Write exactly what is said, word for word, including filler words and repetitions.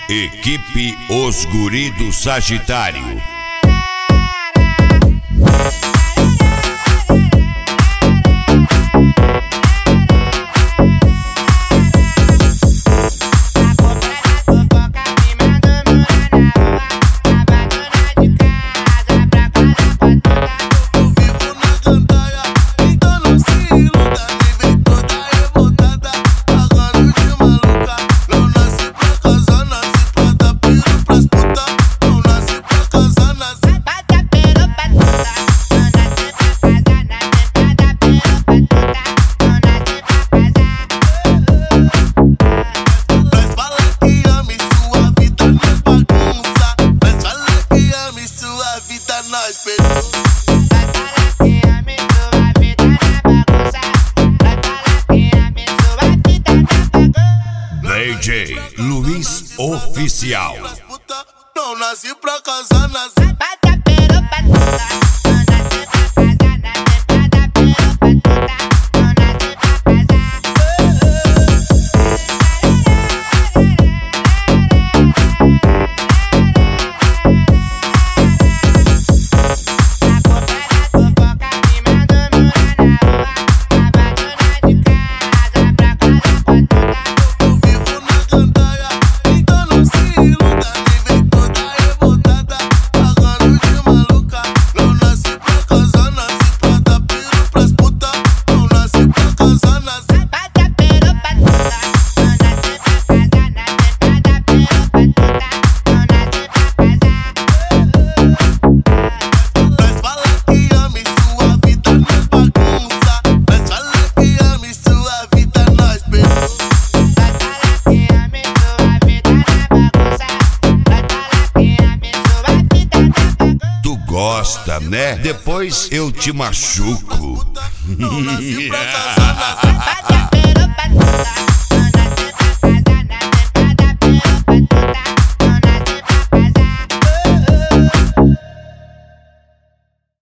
Equipe Os Guri do Sagitário. D J Luiz Oficial. Não nasci pra casar, nasci Gosta, né? Depois eu te machuco. não nasci pra casar, nasci